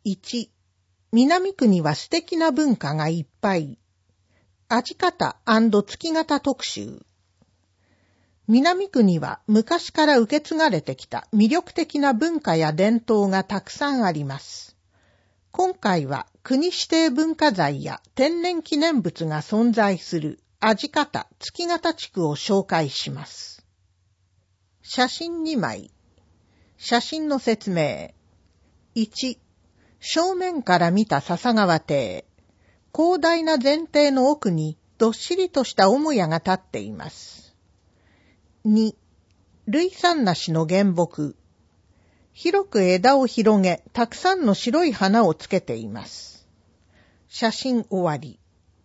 1、南区には素敵な文化がいっぱい。味方&月型特集。南区には昔から受け継がれてきた魅力的な文化や伝統がたくさんあります。今回は国指定文化財や天然記念物が存在する味方月型地区を紹介します。写真2枚。写真の説明。1、正面から見た笹川邸。広大な前庭の奥にどっしりとした母屋が立っています。2、類産梨の原木。広く枝を広げ、たくさんの白い花をつけています。写真終わり。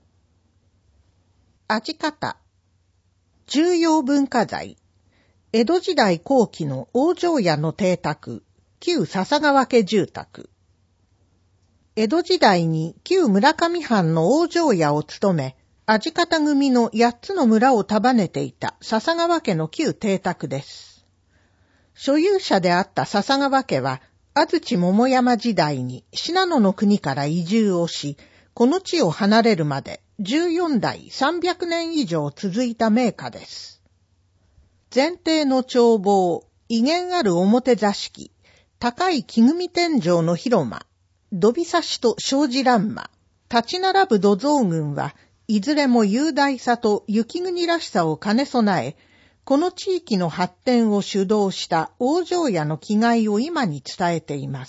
味方。重要文化財。江戸時代後期の大城屋の邸宅、旧笹川家住宅。江戸時代に旧村上藩の大城屋を務め、味方組の8つの村を束ねていた笹川家の旧邸宅です。所有者であった笹川家は、安土桃山時代に信濃の国から移住をし、この地を離れるまで14代300年以上続いた名家です。前庭の眺望、威厳ある表座敷、高い木組み天井の広間、土びさしと障子欄間、立ち並ぶ土蔵群はいずれも雄大さと雪国らしさを兼ね備え、この地域の発展を主導した大城屋の気概を今に伝えています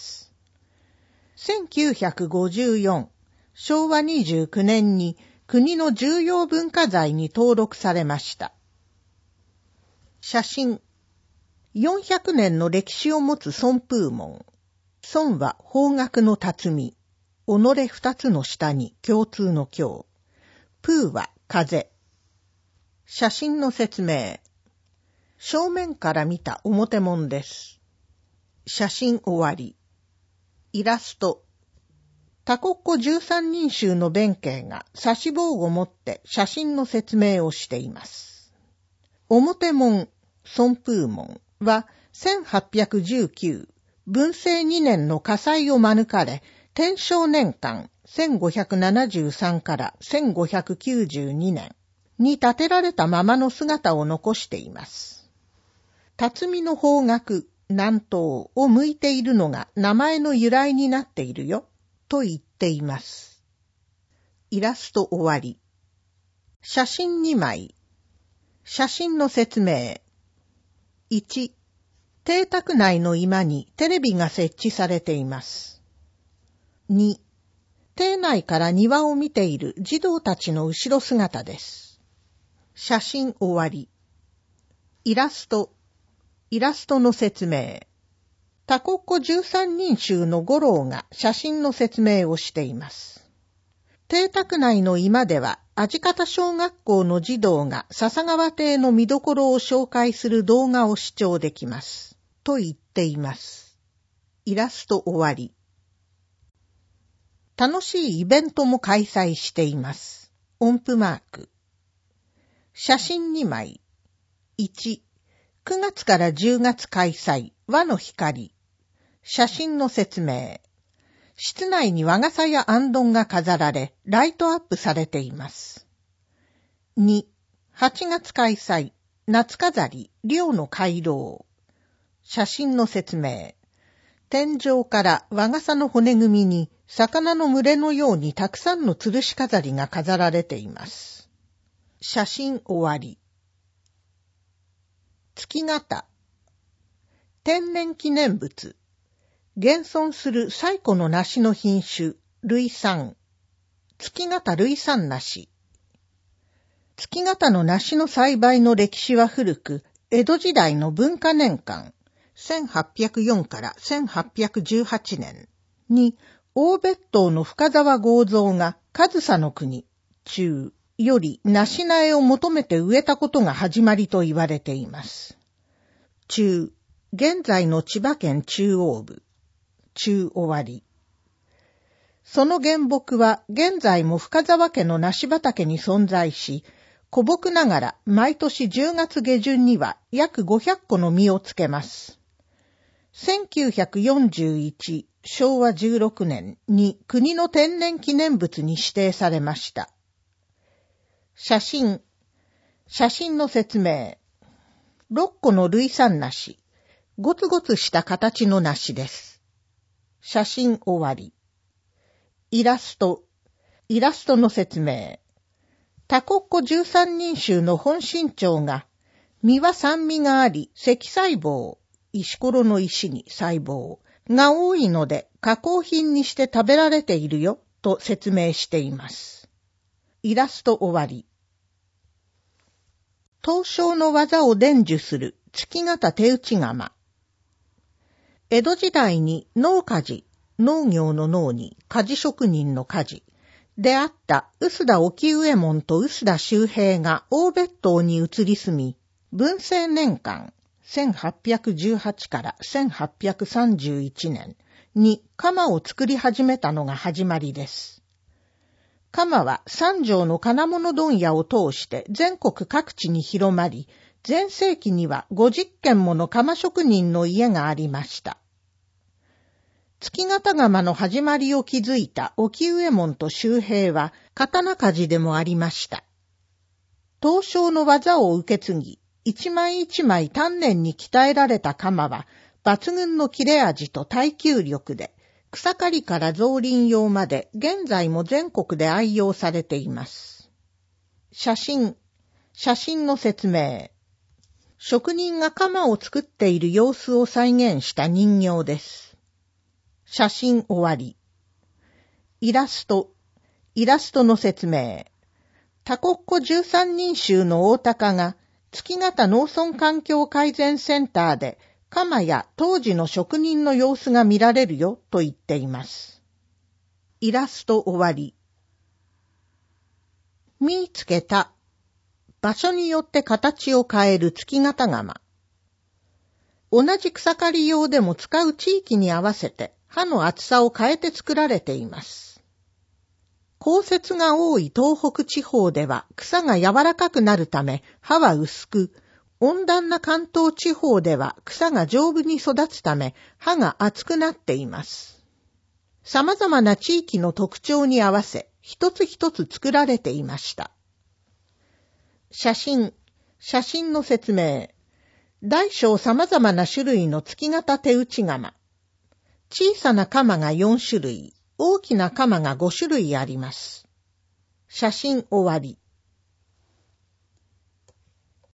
。1954、昭和29年に国の重要文化財に登録されました。写真。400年の歴史を持つ孫風門。孫は方角の辰巳。己二つの下に共通の共。風は風。写真の説明。正面から見た表門です。写真終わり。イラスト。多国語13人衆の弁慶が指し棒を持って写真の説明をしています。表門、孫風門は1819、文政2年の火災を免れ、天正年間1573から1592年に建てられたままの姿を残しています。辰巳の方角、南東を向いているのが名前の由来になっているよ、と言っています。イラスト終わり。写真2枚。写真の説明。1、邸宅内の居間にテレビが設置されています。2、邸内から庭を見ている児童たちの後ろ姿です。写真終わり。イラストの説明。多国語13人衆の五郎が写真の説明をしています。邸宅内の居間では、味方小学校の児童が笹川邸の見どころを紹介する動画を視聴できます。と言っています。イラスト終わり。楽しいイベントも開催しています。音符マーク。写真2枚。1、9月から10月開催、和の光。写真の説明。室内に和傘や行灯が飾られ、ライトアップされています。2、8月開催、夏飾り、竜の回廊。写真の説明。天井から和傘の骨組みに、魚の群れのようにたくさんの吊るし飾りが飾られています。写真終わり。月型。天然記念物。現存する最古の梨の品種、類産。月型類産梨。月型の梨の栽培の歴史は古く、江戸時代の文化年間、1804から1818年に、大別当の深沢豪蔵が上総の国、中より梨苗を求めて植えたことが始まりと言われています。中、現在の千葉県中央部。中終わり。その原木は現在も深沢家の梨畑に存在し、古木ながら毎年10月下旬には約500個の実をつけます。 1941昭和16年に国の天然記念物に指定されました。写真の説明。6個の類産梨、ゴツゴツした形の梨です。写真終わり。イラストの説明。タコッコ13人衆の本身長が、実は酸味があり、石細胞、石ころの石に細胞が多いので加工品にして食べられているよと説明しています。イラスト終わり。刀匠の技を伝授する月形手打ち窯。江戸時代に農家事、農業の農に鍛冶職人の鍛冶であった臼田沖右衛門と臼田周平が大別島に移り住み、文政年間1818から1831年に窯を作り始めたのが始まりです。窯は三条の金物問屋を通して全国各地に広まり、全盛期には50軒もの窯職人の家がありました。月形窯の始まりを築いた沖右衛門と周平は刀鍛冶でもありました。刀匠の技を受け継ぎ、一枚一枚丹念に鍛えられた窯は抜群の切れ味と耐久力で、草刈りから造林用まで現在も全国で愛用されています。写真の説明。職人が窯を作っている様子を再現した人形です。写真終わり。イラストの説明。タコッコ13人衆の大高が月形農村環境改善センターで窯や当時の職人の様子が見られるよと言っています。イラスト終わり。見つけた。場所によって形を変える月形窯。同じ草刈り用でも使う地域に合わせて刃の厚さを変えて作られています。降雪が多い東北地方では草が柔らかくなるため刃は薄く、温暖な関東地方では草が丈夫に育つため刃が厚くなっています。様々な地域の特徴に合わせ一つ一つ作られていました。写真の説明。大小様々な種類の月形手打ち窯。小さな窯が4種類、大きな窯が5種類あります。写真終わり。